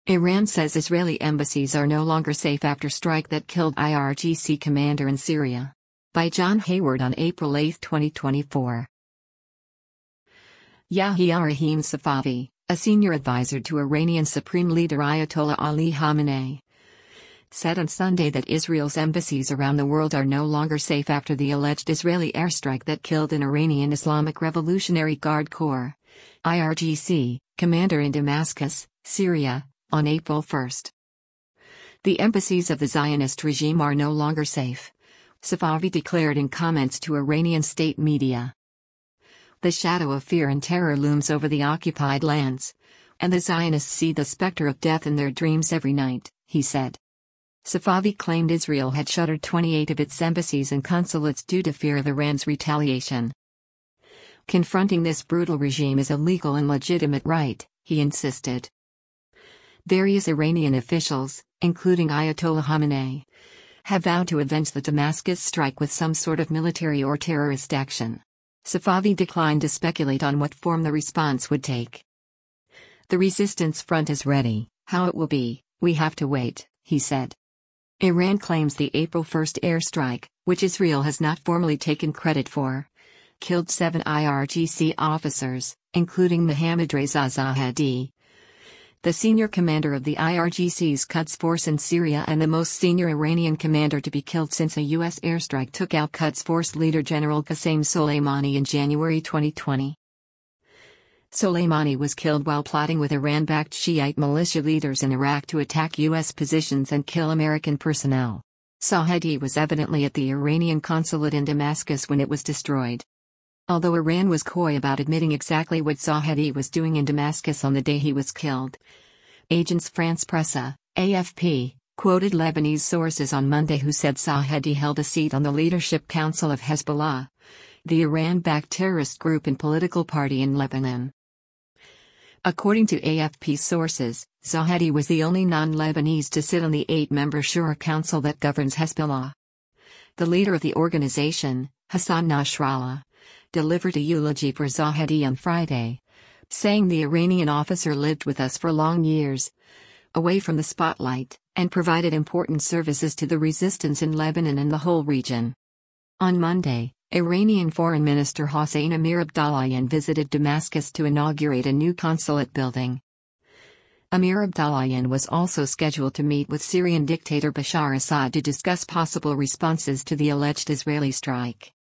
Iran says Israeli embassies are no longer safe after strike that killed IRGC commander in Syria. By John Hayward on April 8, 2024. Yahya Rahim Safavi, a senior advisor to Iranian Supreme Leader Ayatollah Ali Khamenei, said on Sunday that Israel's embassies around the world are no longer safe after the alleged Israeli airstrike that killed an Iranian Islamic Revolutionary Guard Corps (IRGC) commander in Damascus, Syria, on April 1. The embassies of the Zionist regime are no longer safe, Safavi declared in comments to Iranian state media. The shadow of fear and terror looms over the occupied lands, and the Zionists see the specter of death in their dreams every night, he said. Safavi claimed Israel had shuttered 28 of its embassies and consulates due to fear of Iran's retaliation. Confronting this brutal regime is a legal and legitimate right, he insisted. Various Iranian officials, including Ayatollah Khamenei, have vowed to avenge the Damascus strike with some sort of military or terrorist action. Safavi declined to speculate on what form the response would take. The resistance front is ready. How it will be, we have to wait, he said. Iran claims the April 1 airstrike, which Israel has not formally taken credit for, killed 7 IRGC officers, including Mohammad Reza Zahedi, the senior commander of the IRGC's Quds Force in Syria and the most senior Iranian commander to be killed since a U.S. airstrike took out Quds Force leader General Qasem Soleimani in January 2020. Soleimani was killed while plotting with Iran-backed Shiite militia leaders in Iraq to attack U.S. positions and kill American personnel. Zahedi was evidently at the Iranian consulate in Damascus when it was destroyed. Although Iran was coy about admitting exactly what Zahedi was doing in Damascus on the day he was killed, Agence France-Presse, AFP, quoted Lebanese sources on Monday who said Zahedi held a seat on the Leadership Council of Hezbollah, the Iran-backed terrorist group and political party in Lebanon. According to AFP sources, Zahedi was the only non-Lebanese to sit on the 8-member Shura Council that governs Hezbollah. The leader of the organization, Hassan Nasrallah, delivered a eulogy for Zahedi on Friday, saying the Iranian officer lived with us for long years, away from the spotlight, and provided important services to the resistance in Lebanon and the whole region. On Monday, Iranian Foreign Minister Hossein Amir-Abdollahian visited Damascus to inaugurate a new consulate building. Amir-Abdollahian was also scheduled to meet with Syrian dictator Bashar Assad to discuss possible responses to the alleged Israeli strike.